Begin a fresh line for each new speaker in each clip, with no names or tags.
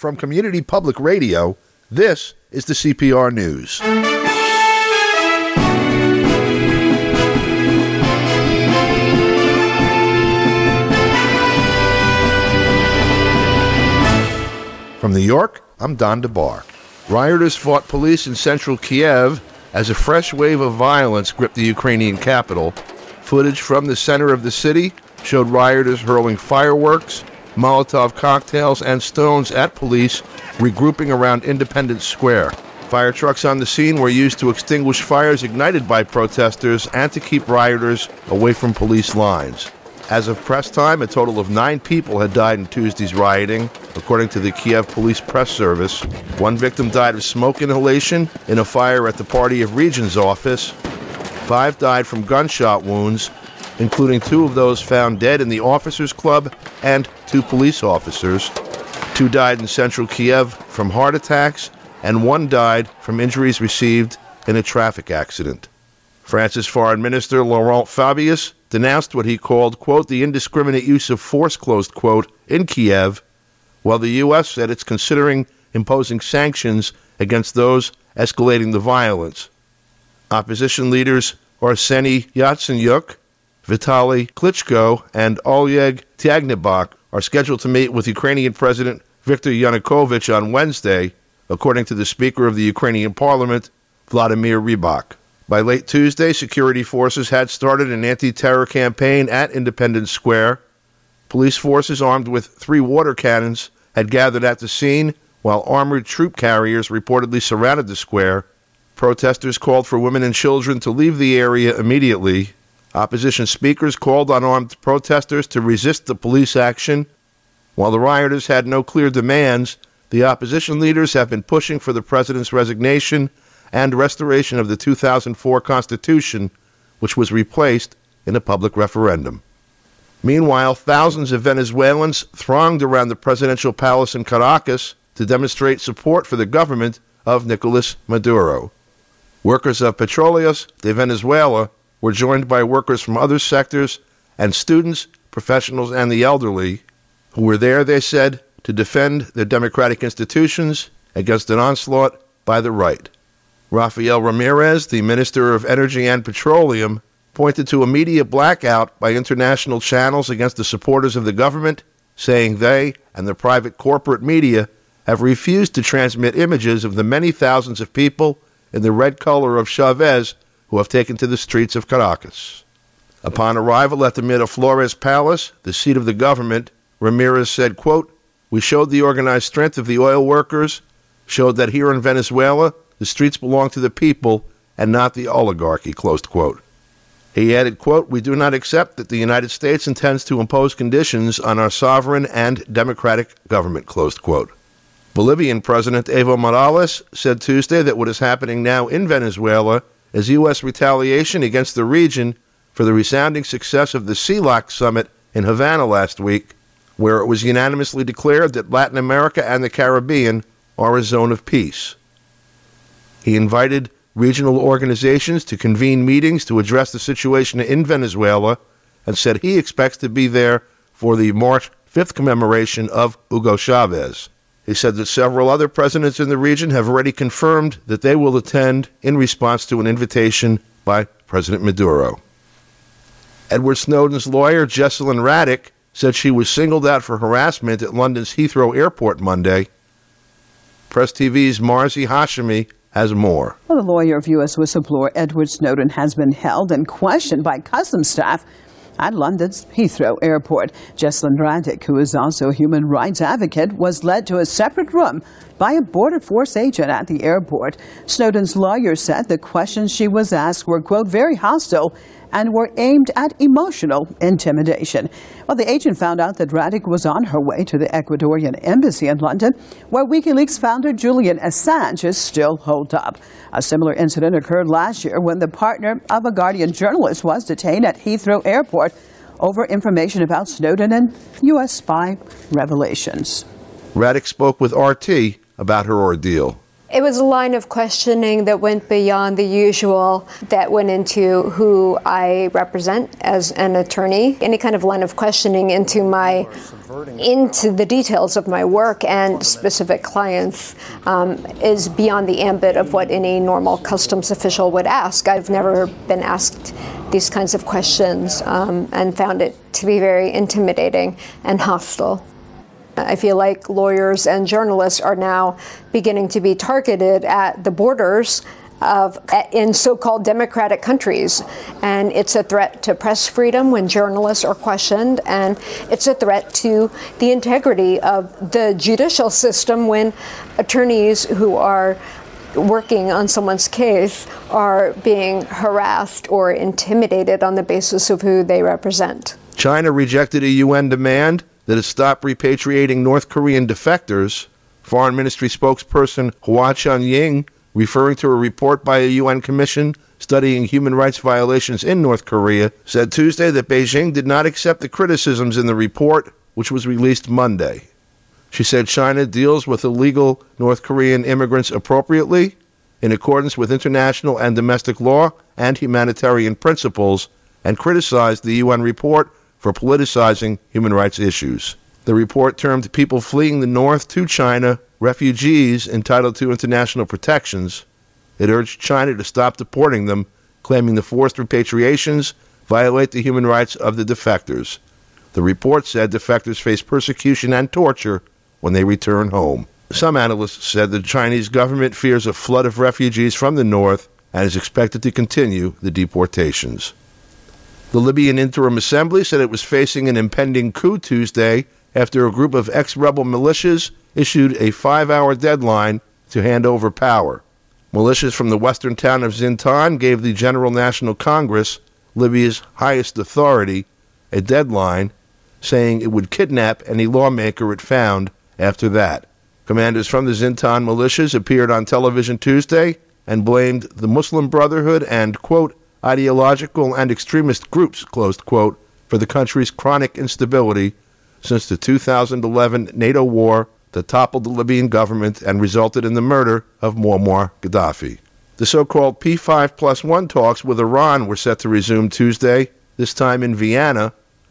From Community Public Radio, this is the CPR News. From New York, I'm Don DeBar. Rioters fought police in central Kiev as a fresh wave of violence gripped the Ukrainian capital. Footage from the center of the city showed rioters hurling fireworks, Molotov cocktails, and stones at police, regrouping around Independence Square. Fire trucks on the scene were used to extinguish fires ignited by protesters and to keep rioters away from police lines. As of press time, a total of 9 people had died in Tuesday's rioting, according to the Kiev Police Press Service. 1 victim died of smoke inhalation in a fire at the Party of Region's office. 5 died from gunshot wounds, including 2 of those found dead in the Officers Club and 2 police officers. 2 died in central Kiev from heart attacks, and 1 died from injuries received in a traffic accident. France's Foreign Minister Laurent Fabius denounced what he called, quote, the indiscriminate use of force, closed quote, in Kiev, while the U.S. said it's considering imposing sanctions against those escalating the violence. Opposition leaders Arseny Yatsenyuk, Vitaly Klitschko, and Oleg Tyagnerbok are scheduled to meet with Ukrainian President Viktor Yanukovych on Wednesday, according to the Speaker of the Ukrainian Parliament, Vladimir Rybak. By late Tuesday, security forces had started an anti-terror campaign at Independence Square. Police forces armed with 3 water cannons had gathered at the scene, while armored troop carriers reportedly surrounded the square. Protesters called for women and children to leave the area immediately. Opposition speakers called on armed protesters to resist the police action. While the rioters had no clear demands, the opposition leaders have been pushing for the president's resignation and restoration of the 2004 Constitution, which was replaced in a public referendum. Meanwhile, thousands of Venezuelans thronged around the presidential palace in Caracas to demonstrate support for the government of Nicolás Maduro. Workers of Petróleos de Venezuela were joined by workers from other sectors and students, professionals, and the elderly, who were there, they said, to defend their democratic institutions against an onslaught by the right. Rafael Ramirez, the Minister of Energy and Petroleum, pointed to a media blackout by international channels against the supporters of the government, saying they and the private corporate media have refused to transmit images of the many thousands of people in the red color of Chavez who have taken to the streets of Caracas. Upon arrival at the Miraflores Palace, the seat of the government, Ramirez said, quote, we showed the organized strength of the oil workers, showed that here in Venezuela, the streets belong to the people and not the oligarchy, closed quote. He added, quote, we do not accept that the United States intends to impose conditions on our sovereign and democratic government, closed quote. Bolivian President Evo Morales said Tuesday that what is happening now in Venezuela is U.S. retaliation against the region for the resounding success of the CELAC summit in Havana last week, where it was unanimously declared that Latin America and the Caribbean are a zone of peace. He invited regional organizations to convene meetings to address the situation in Venezuela and said he expects to be there for the March 5th commemoration of Hugo Chavez. He said that several other presidents in the region have already confirmed that they will attend in response to an invitation by President Maduro. Edward Snowden's lawyer, Jesselyn Radick, said she was singled out for harassment at London's Heathrow Airport Monday. Press TV's Marzi Hashemi has more.
Well, the lawyer of U.S. whistleblower Edward Snowden has been held and questioned by customs staff at London's Heathrow Airport. Jesselyn Radick, who is also a human rights advocate, was led to a separate room by a Border Force agent at the airport. Snowden's lawyer said the questions she was asked were, quote, very hostile and were aimed at emotional intimidation. Well, the agent found out that Radick was on her way to the Ecuadorian embassy in London, where WikiLeaks founder Julian Assange is still holed up. A similar incident occurred last year when the partner of a Guardian journalist was detained at Heathrow Airport over information about Snowden and U.S. spy revelations.
Radick spoke with RT about her ordeal.
It was a line of questioning that went beyond the usual, that went into who I represent as an attorney, any kind of line of questioning into the details of my work and specific clients is beyond the ambit of what any normal customs official would ask. I've never been asked these kinds of questions and found it to be very intimidating and hostile. I feel like lawyers and journalists are now beginning to be targeted at the borders in so-called democratic countries. And it's a threat to press freedom when journalists are questioned, and it's a threat to the integrity of the judicial system when attorneys who are working on someone's case are being harassed or intimidated on the basis of who they represent.
China rejected a UN demand that it stop repatriating North Korean defectors. Foreign Ministry spokesperson Hua Chunying, referring to a report by a UN commission studying human rights violations in North Korea, said Tuesday that Beijing did not accept the criticisms in the report, which was released Monday. She said China deals with illegal North Korean immigrants appropriately, in accordance with international and domestic law and humanitarian principles, and criticized the UN report for politicizing human rights issues. The report termed people fleeing the north to China refugees entitled to international protections. It urged China to stop deporting them, claiming the forced repatriations violate the human rights of the defectors. The report said defectors face persecution and torture when they return home. Some analysts said the Chinese government fears a flood of refugees from the north and is expected to continue the deportations. The Libyan Interim Assembly said it was facing an impending coup Tuesday after a group of ex-rebel militias issued a 5-hour deadline to hand over power. Militias from the western town of Zintan gave the General National Congress, Libya's highest authority, a deadline, saying it would kidnap any lawmaker it found after that. Commanders from the Zintan militias appeared on television Tuesday and blamed the Muslim Brotherhood and, quote, ideological and extremist groups, closed quote, for the country's chronic instability since the 2011 NATO war that toppled the Libyan government and resulted in the murder of Muammar Gaddafi. The so-called P5+1 talks with Iran were set to resume Tuesday, this time in Vienna.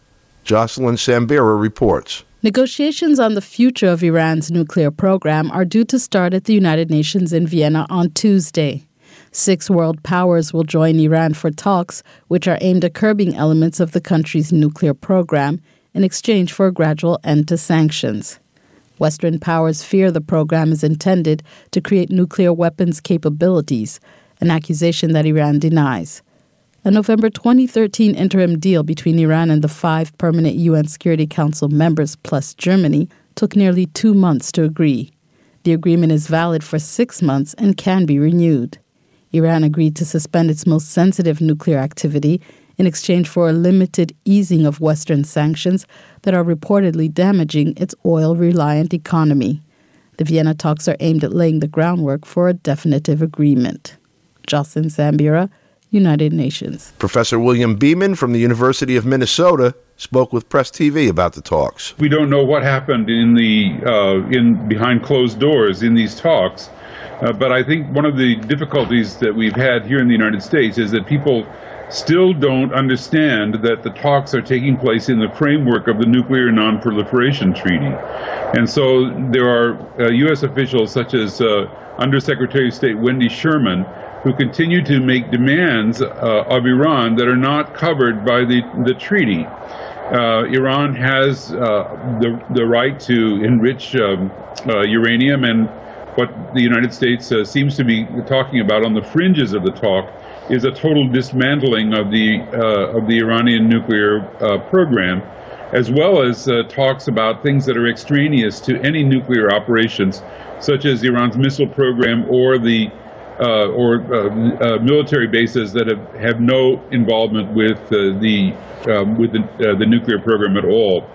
Jocelyn Sambira reports.
Negotiations on the future of Iran's nuclear program are due to start at the United Nations in Vienna on Tuesday. 6 world powers will join Iran for talks, which are aimed at curbing elements of the country's nuclear program in exchange for a gradual end to sanctions. Western powers fear the program is intended to create nuclear weapons capabilities, an accusation that Iran denies. A November 2013 interim deal between Iran and the 5 permanent UN Security Council members plus Germany took nearly 2 months to agree. The agreement is valid for 6 months and can be renewed. Iran agreed to suspend its most sensitive nuclear activity in exchange for a limited easing of Western sanctions that are reportedly damaging its oil-reliant economy. The Vienna talks are aimed at laying the groundwork for a definitive agreement. Jocelyn Sambira, United Nations.
Professor William Beeman from the University of Minnesota spoke with Press TV about the talks.
We don't know what happened in behind closed doors in these talks. But I think one of the difficulties that we've had here in the United States is that people still don't understand that the talks are taking place in the framework of the Nuclear Non-Proliferation Treaty. And so there are U.S. officials such as Undersecretary of State Wendy Sherman who continue to make demands of Iran that are not covered by the treaty. Iran has the right to enrich uranium, and what the United States seems to be talking about on the fringes of the talk is a total dismantling of the Iranian nuclear program, as well as talks about things that are extraneous to any nuclear operations, such as Iran's missile program or the military bases that have no involvement with the nuclear program at all.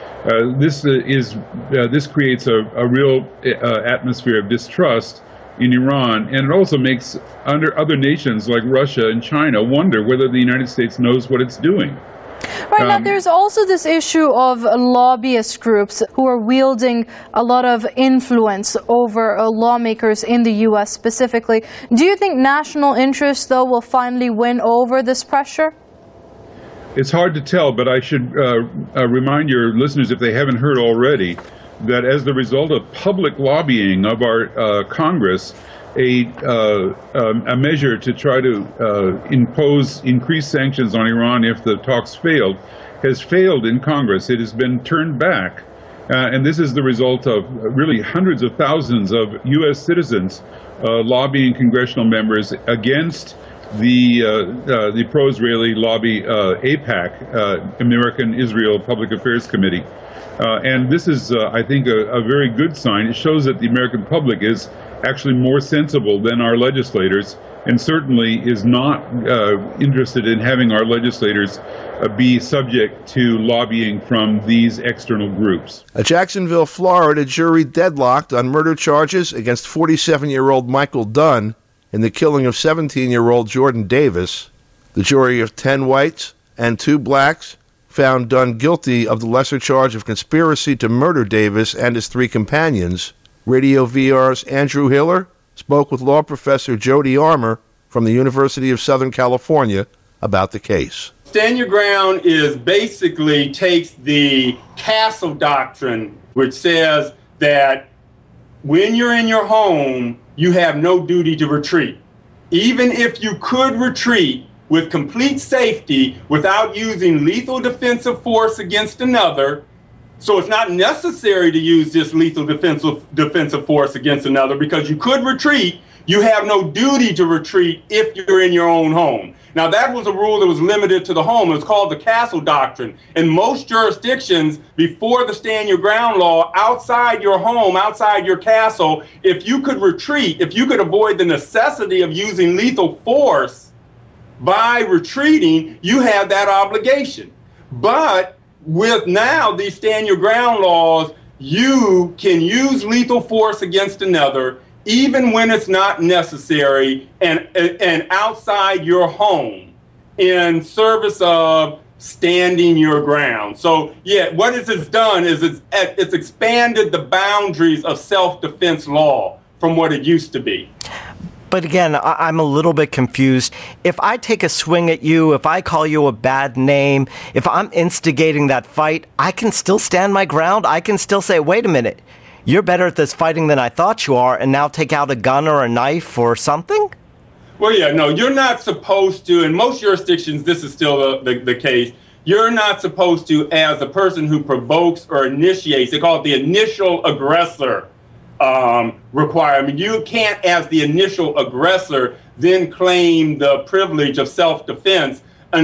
This creates a real atmosphere of distrust in Iran, and it also makes other nations like Russia and China wonder whether the United States knows what it's doing.
Right, now there's also this issue of lobbyist groups who are wielding a lot of influence over lawmakers in the U.S. specifically. Do you think national interest, though, will finally win over this pressure?
It's hard to tell, but I should remind your listeners, if they haven't heard already, that as the result of public lobbying of our Congress, a measure to try to impose increased sanctions on Iran if the talks failed has failed in Congress. It has been turned back. And this is the result of really hundreds of thousands of U.S. citizens lobbying congressional members against the pro-Israeli lobby AIPAC, American Israel Public Affairs Committee. And this is, I think, a very good sign. It shows that the American public is actually more sensible than our legislators, and certainly is not interested in having our legislators be subject to lobbying from these external groups.
A Jacksonville, Florida jury deadlocked on murder charges against 47-year-old Michael Dunn in the killing of 17-year-old Jordan Davis. The jury of 10 whites and 2 blacks found Dunn guilty of the lesser charge of conspiracy to murder Davis and his 3 companions. Radio VR's Andrew Hiller spoke with law professor Jody Armour from the University of Southern California about the case.
Stand your ground is basically takes the castle doctrine, which says that when you're in your home, you have no duty to retreat. Even if you could retreat with complete safety without using lethal defensive force against another, so it's not necessary to use this lethal defensive force against another because you could retreat. You have no duty to retreat if you're in your own home. Now, that was a rule that was limited to the home. It was called the castle doctrine. In most jurisdictions, before the stand your ground law, outside your home, outside your castle, if you could retreat, if you could avoid the necessity of using lethal force by retreating, you have that obligation. But with now these stand your ground laws, you can use lethal force against another even when it's not necessary and outside your home in service of standing your ground. So, yeah, what it has done is it's expanded the boundaries of self-defense law from what it used to be.
But again, I'm a little bit confused. If I take a swing at you, if I call you a bad name, if I'm instigating that fight, I can still stand my ground. I can still say, wait a minute, you're better at this fighting than I thought you are, and now take out a gun or a knife or something?
Well, yeah, no, you're not supposed to. In most jurisdictions, this is still the case. You're not supposed to, as a person who provokes or initiates, they call it the initial aggressor requirement. You can't, as the initial aggressor, then claim the privilege of self-defense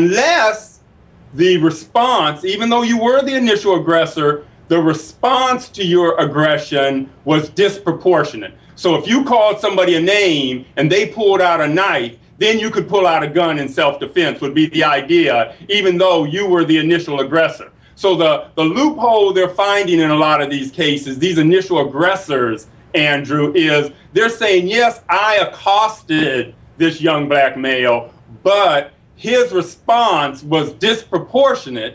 unless the response, even though you were the initial aggressor, the response to your aggression was disproportionate. So if you called somebody a name and they pulled out a knife, then you could pull out a gun in self-defense would be the idea, even though you were the initial aggressor. So the loophole they're finding in a lot of these cases, these initial aggressors, Andrew, is they're saying, yes, I accosted this young black male, but his response was disproportionate.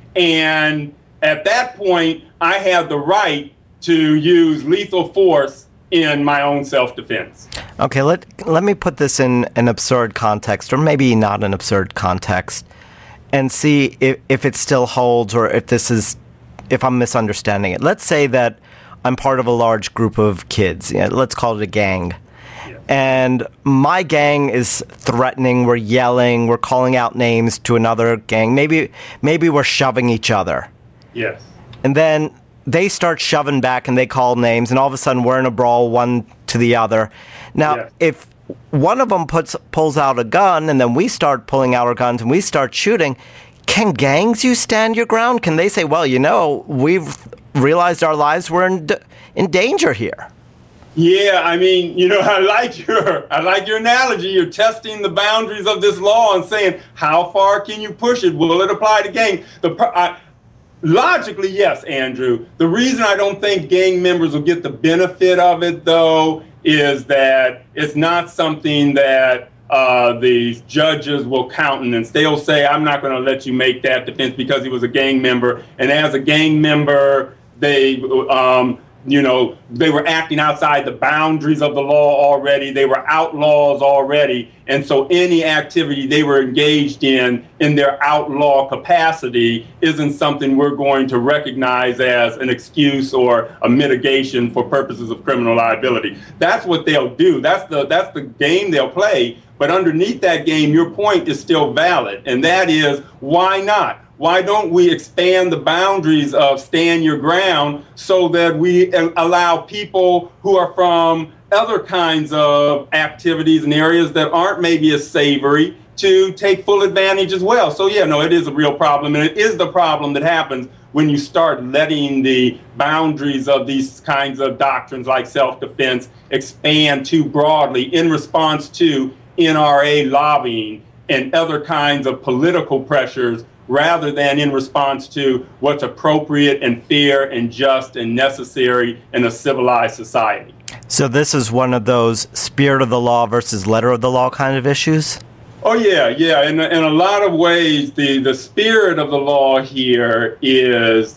And at that point, I have the right to use lethal force in my own self-defense.
Okay, let me put this in an absurd context, or maybe not an absurd context, and see if it still holds or if I'm misunderstanding it. Let's say that I'm part of a large group of kids. Let's call it a gang. Yeah. And my gang is threatening, we're yelling, we're calling out names to another gang. Maybe we're shoving each other.
Yes.
And then they start shoving back and they call names, and all of a sudden we're in a brawl, one to the other. Now, yes, if one of them pulls out a gun and then we start pulling out our guns and we start shooting, can gangs use stand your ground? Can they say, well, we've realized our lives were in danger here?
Yeah, I mean, I like your analogy. You're testing the boundaries of this law and saying, how far can you push it? Will it apply to gangs? Logically, yes, Andrew. The reason I don't think gang members will get the benefit of it, though, is that it's not something that the judges will countenance. They'll say, I'm not going to let you make that defense because he was a gang member. And as a gang member, they were acting outside the boundaries of the law already. They were outlaws already. And so any activity they were engaged in their outlaw capacity isn't something we're going to recognize as an excuse or a mitigation for purposes of criminal liability. That's what they'll do. That's the game they'll play. But underneath that game, your point is still valid. And that is, why not? Why don't we expand the boundaries of stand your ground so that we allow people who are from other kinds of activities and areas that aren't maybe as savory to take full advantage as well? So, yeah, no, it is a real problem. And it is the problem that happens when you start letting the boundaries of these kinds of doctrines like self-defense expand too broadly in response to NRA lobbying and other kinds of political pressures, rather than in response to what's appropriate and fair and just and necessary in a civilized society.
So this is one of those spirit of the law versus letter of the law kind of issues?
Oh, yeah. In a lot of ways, the spirit of the law here is,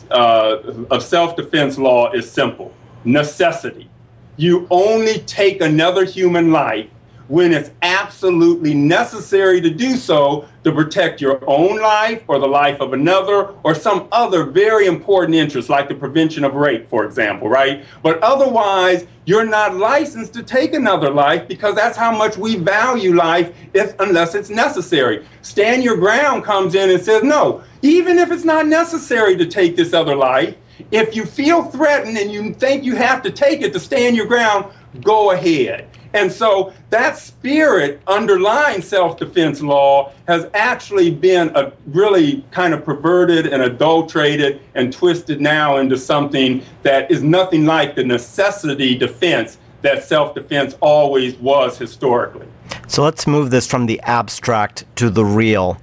of self-defense law is simple. Necessity. You only take another human life when it's absolutely necessary to do so to protect your own life or the life of another or some other very important interest, like the prevention of rape, for example, right? But otherwise, you're not licensed to take another life because that's how much we value life unless it's necessary. Stand your ground comes in and says, no, even if it's not necessary to take this other life, if you feel threatened and you think you have to take it to stand your ground, go ahead. And so that spirit underlying self-defense law has actually been a really kind of perverted and adulterated and twisted now into something that is nothing like the necessity defense that self-defense always was historically.
So let's move this from the abstract to the real.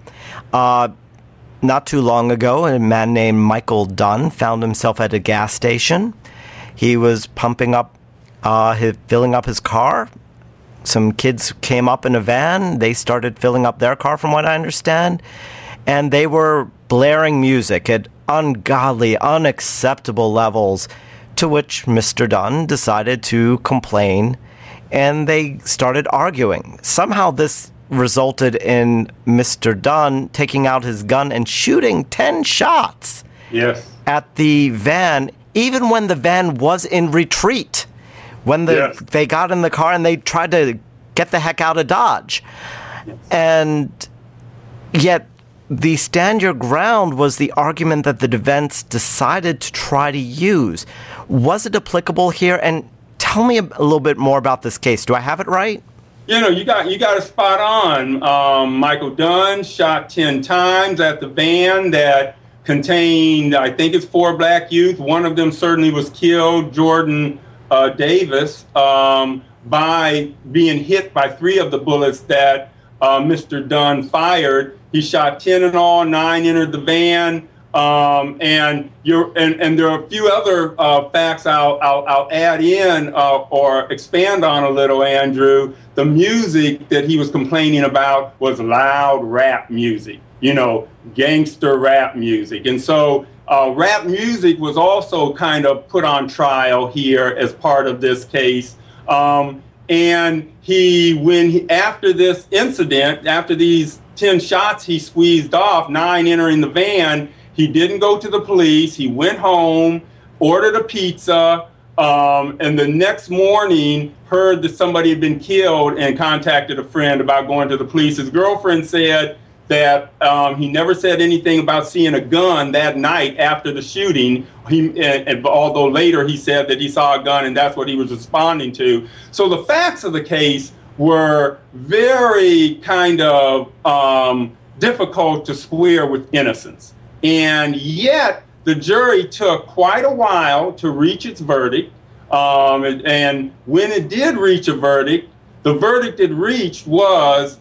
Not too long ago, a man named Michael Dunn found himself at a gas station. He was filling up his car. Some kids came up in a van. They started filling up their car, from what I understand. And they were blaring music at ungodly, unacceptable levels, to which Mr. Dunn decided to complain, and they started arguing. Somehow this resulted in Mr. Dunn taking out his gun and shooting 10 shots at the van, even when the van was in retreat. When they got in the car and they tried to get the heck out of Dodge. And yet the stand your ground was the argument that the defense decided to try to use. Was it applicable here? And tell me a little bit more about this case. Do I have it right?
You got it spot on. Michael Dunn shot 10 times at the van that contained, I think it's 4 black youth. One of them certainly was killed, Jordan Davis, by being hit by 3 of the bullets that Mr. Dunn fired. He shot 10 in all, 9 entered the van, and there are a few other facts I'll add in or expand on a little, Andrew. The music that he was complaining about was loud rap music, gangster rap music, and so. Rap music was also kind of put on trial here as part of this case. And after this incident, after these 10 shots he squeezed off, 9 entering the van, he didn't go to the police. He went home, ordered a pizza, and the next morning heard that somebody had been killed and contacted a friend about going to the police. His girlfriend said that he never said anything about seeing a gun that night after the shooting, although later he said that he saw a gun and that's what he was responding to. So the facts of the case were very kind of difficult to square with innocence. And yet the jury took quite a while to reach its verdict. And when it did reach a verdict, the verdict it reached was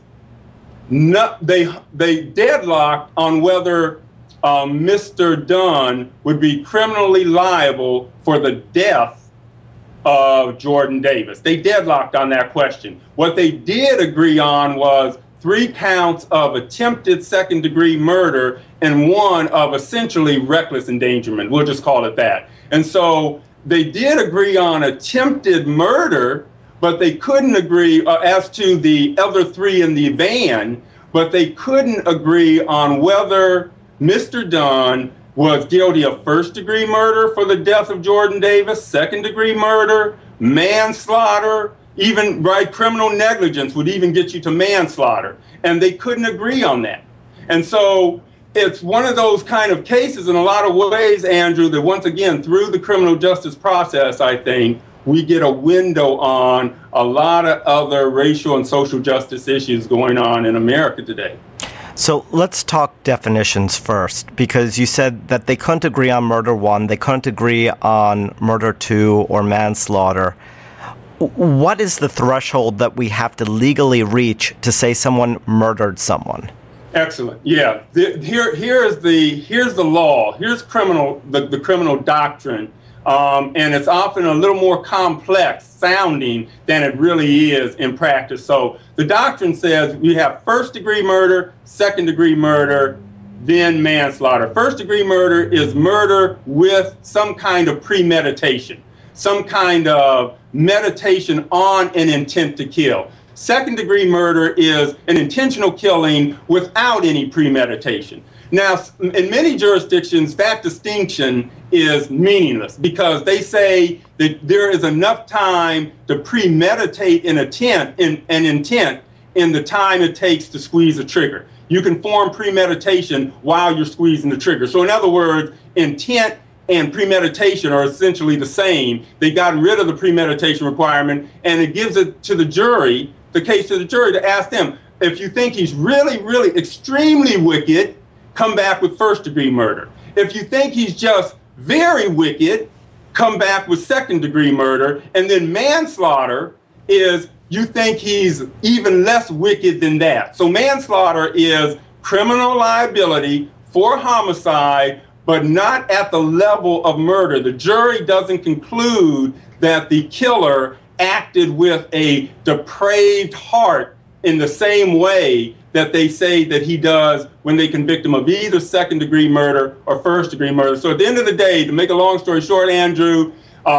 they deadlocked on whether Mr. Dunn would be criminally liable for the death of Jordan Davis. They deadlocked on that question. What they did agree on was 3 counts of attempted second-degree murder and 1 of essentially reckless endangerment. We'll just call it that. And so they did agree on attempted murder, but they couldn't agree as to the other 3 in the van, but they couldn't agree on whether Mr. Dunn was guilty of first-degree murder for the death of Jordan Davis, second-degree murder, manslaughter, even criminal negligence would even get you to manslaughter. And they couldn't agree on that. And so it's one of those kind of cases in a lot of ways, Andrew, that once again, through the criminal justice process, I think, we get a window on a lot of other racial and social justice issues going on in America today.
So let's talk definitions first, because you said that they couldn't agree on murder 1, they couldn't agree on murder 2 or manslaughter. What is the threshold that we have to legally reach to say someone murdered someone?
Excellent. Yeah. Here's the law. Here's the criminal doctrine. And it's often a little more complex sounding than it really is in practice. So the doctrine says we have first-degree murder, second-degree murder, then manslaughter. First-degree murder is murder with some kind of premeditation, some kind of meditation on an intent to kill. Second-degree murder is an intentional killing without any premeditation. Now, in many jurisdictions, that distinction is meaningless because they say that there is enough time to premeditate an intent in the time it takes to squeeze a trigger. You can form premeditation while you're squeezing the trigger. So in other words, intent and premeditation are essentially the same. They've gotten rid of the premeditation requirement, and it gives it to the jury, the case to the jury, to ask them, if you think he's really, really extremely wicked, come back with first-degree murder. If you think he's just very wicked, come back with second-degree murder. And then manslaughter is you think he's even less wicked than that. So manslaughter is criminal liability for homicide, but not at the level of murder. The jury doesn't conclude that the killer acted with a depraved heart in the same way that they say that he does when they convict him of either second-degree murder or first-degree murder. So at the end of the day, to make a long story short, Andrew,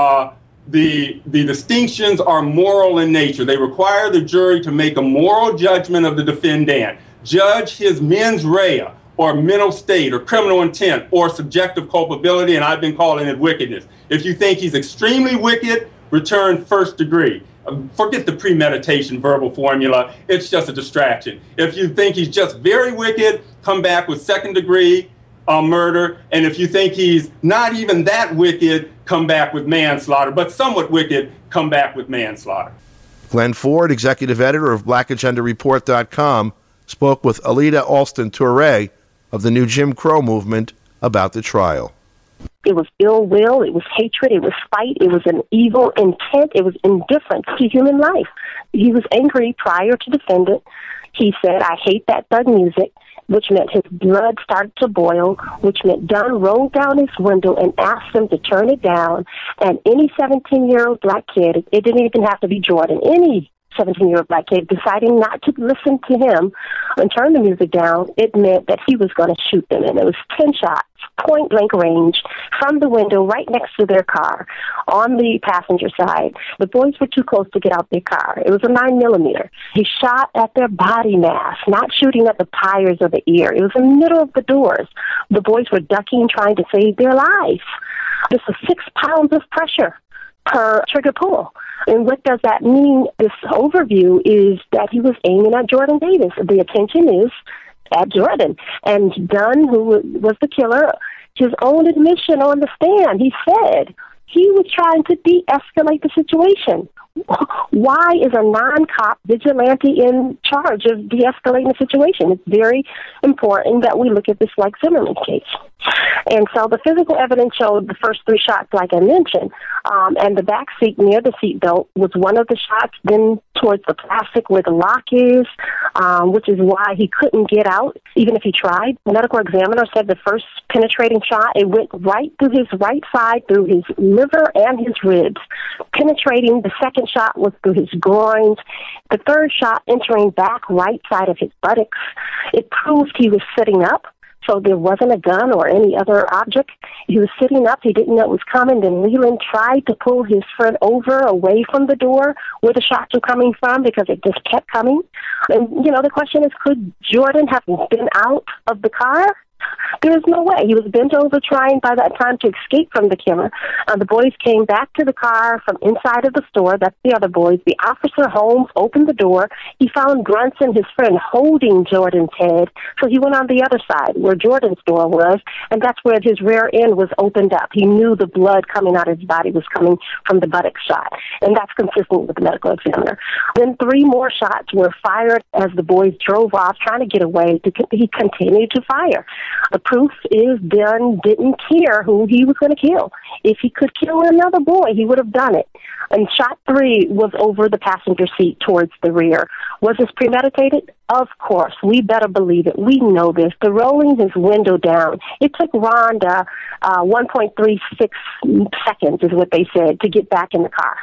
the distinctions are moral in nature. They require the jury to make a moral judgment of the defendant, judge his mens rea, or mental state, or criminal intent, or subjective culpability, and I've been calling it wickedness. If you think he's extremely wicked, return first degree. Forget the premeditation verbal formula. It's just a distraction. If you think he's just very wicked, come back with second degree murder. And if you think he's not even that wicked, come back with manslaughter. But somewhat wicked, come back with manslaughter.
Glenn Ford, executive editor of BlackAgendaReport.com, spoke with Alida Alston-Toure of the New Jim Crow movement about the trial.
It was ill will, it was hatred, it was spite, it was an evil intent, it was indifference to human life. He was angry prior to defendant. He said, I hate that thug music, which meant his blood started to boil, which meant Dunn rolled down his window and asked him to turn it down. And any 17-year-old black kid, it didn't even have to be Jordan, any 17-year-old black kid deciding not to listen to him and turn the music down, it meant that he was going to shoot them. And it was 10 shots, point-blank range, from the window right next to their car on the passenger side. The boys were too close to get out their car. It was a 9mm. He shot at their body mass, not shooting at the tires or the ear. It was in the middle of the doors. The boys were ducking, trying to save their life. This was 6 pounds of pressure per trigger pull. And what does that mean? This overview is that he was aiming at Jordan Davis. The attention is at Jordan. And Dunn, who was the killer, his own admission on the stand, he said he was trying to de-escalate the situation. Why is a non-cop vigilante in charge of de-escalating the situation? It's very important that we look at this like Zimmerman case. And so the physical evidence showed the first 3 shots, like I mentioned, and the back seat near the seatbelt was one of the shots, then towards the plastic where the lock is, which is why he couldn't get out, even if he tried. The medical examiner said the first penetrating shot, it went right through his right side, through his liver and his ribs. Penetrating, the second shot was through his groins. The third shot entering back right side of his buttocks. It proved he was sitting up. So there wasn't a gun or any other object. He was sitting up. He didn't know it was coming. Then Leland tried to pull his friend over away from the door where the shots were coming from because it just kept coming. And, the question is, could Jordan have been out of the car? There is no way. He was bent over trying by that time to escape from the camera. The boys came back to the car from inside of the store. That's the other boys. The officer, Holmes, opened the door. He found Brunson, his friend, holding Jordan's head. So he went on the other side where Jordan's door was, and that's where his rear end was opened up. He knew the blood coming out of his body was coming from the buttock shot, and that's consistent with the medical examiner. Then 3 more shots were fired as the boys drove off, trying to get away. He continued to fire. The proof is Dunn didn't care who he was going to kill. If he could kill another boy, he would have done it. And shot 3 was over the passenger seat towards the rear. Was this premeditated? Of course. We better believe it. We know this. The rolling his window down. It took Rhonda 1.36 seconds is what they said to get back in the car.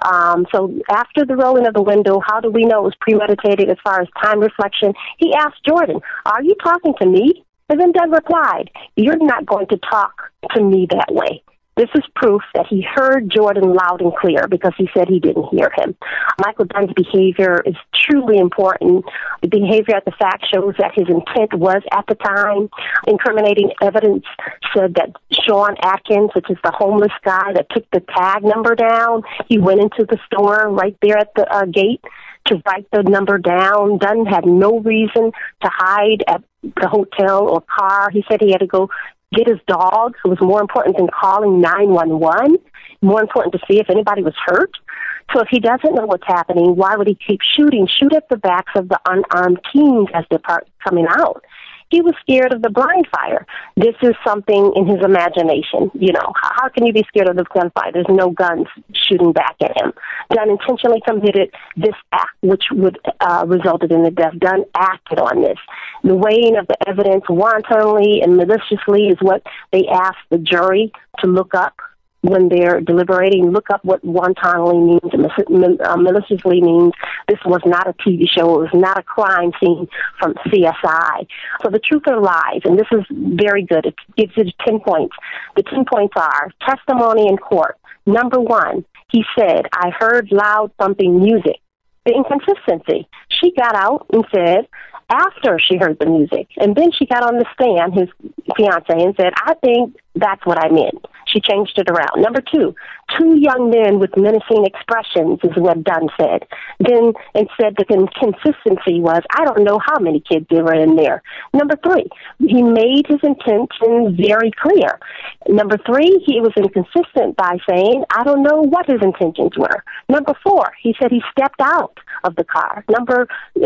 So after the rolling of the window, how do we know it was premeditated as far as time reflection? He asked Jordan, "Are you talking to me?" And then Doug replied, "You're not going to talk to me that way." This is proof that he heard Jordan loud and clear because he said he didn't hear him. Michael Dunn's behavior is truly important. The behavior at the fact shows that his intent was at the time. Incriminating evidence said that Sean Atkins, which is the homeless guy that took the tag number down, he went into the store right there at the gate to write the number down. Dunn had no reason to hide at the hotel or car. He said he had to go get his dog. It was more important than calling 911, more important to see if anybody was hurt. So if he doesn't know what's happening, why would he keep shooting? Shoot at the backs of the unarmed teens as they're coming out. He was scared of the blind fire. This is something in his imagination. How can you be scared of the gunfire? There's no guns shooting back at him. Dunn intentionally committed this act, which would resulted in the death. Dunn acted on this. The weighing of the evidence wantonly and maliciously is what they asked the jury to look up when they're deliberating. Look up what wantonly means and maliciously means. This was not a TV show. It was not a crime scene from CSI. So the truth or lies, and this is very good. It gives you 10 points. The 10 points are testimony in court. Number 1, he said, "I heard loud thumping music." The inconsistency. She got out and said, after she heard the music, and then she got on the stand, his fiance, and said, "I think that's what I meant." She changed it around. Number 2, 2 young men with menacing expressions is what Dunn said. Then, and said the inconsistency was, "I don't know how many kids there were in there." Number 3, he made his intention very clear. Number 3, he was inconsistent by saying, "I don't know what his intentions were." Number 4, he said he stepped out of the car. Number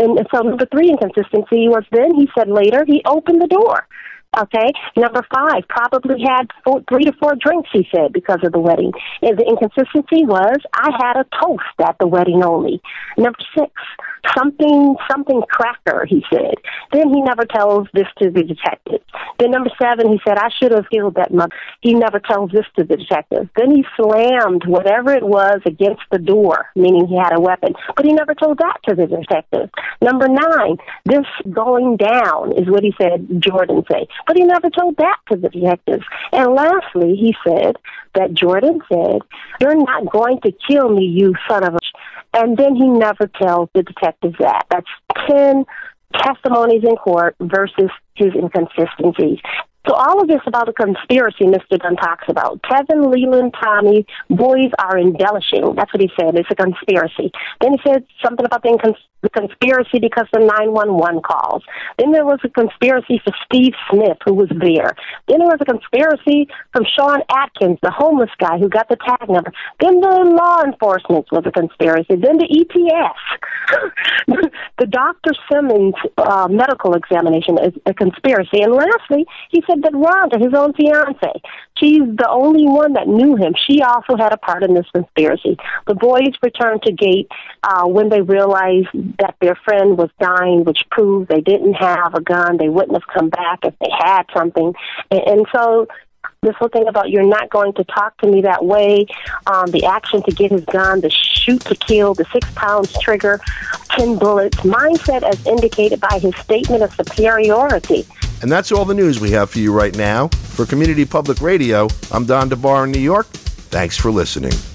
3 inconsistency was then he said later he opened the door. Okay. Number 5, probably had 3 to 4 drinks, he said, because of the wedding. And the inconsistency was, "I had a toast at the wedding only." Number 6, something cracker, he said. Then he never tells this to the detective. Then number 7, he said, "I should have killed that mother." He never tells this to the detective. Then he slammed whatever it was against the door, meaning he had a weapon. But he never told that to the detective. Number 9, this going down is what he said Jordan said. But he never told that to the detectives. And lastly, he said that Jordan said, "You're not going to kill me, you son of a..." And then he never tells the detectives that. That's 10 testimonies in court versus his inconsistencies. So all of this about the conspiracy Mr. Dunn talks about. Kevin, Leland, Tommy, boys are embellishing. That's what he said. It's a conspiracy. Then he said something about the conspiracy because of 911 calls. Then there was a conspiracy for Steve Smith, who was there. Then there was a conspiracy from Sean Atkins, the homeless guy who got the tag number. Then the law enforcement was a conspiracy. Then the EPS. The Dr. Simmons medical examination is a conspiracy. And lastly, he said that Rhonda, his own fiance, she's the only one that knew him. She also had a part in this conspiracy. The boys returned to Gate when they realized that their friend was dying, which proved they didn't have a gun. They wouldn't have come back if they had something. And so this whole thing about you're not going to talk to me that way, the action to get his gun, the shoot to kill, the 6 pounds trigger, 10 bullets, mindset as indicated by his statement of superiority.
And that's all the news we have for you right now. For Community Public Radio, I'm Don DeBar in New York. Thanks for listening.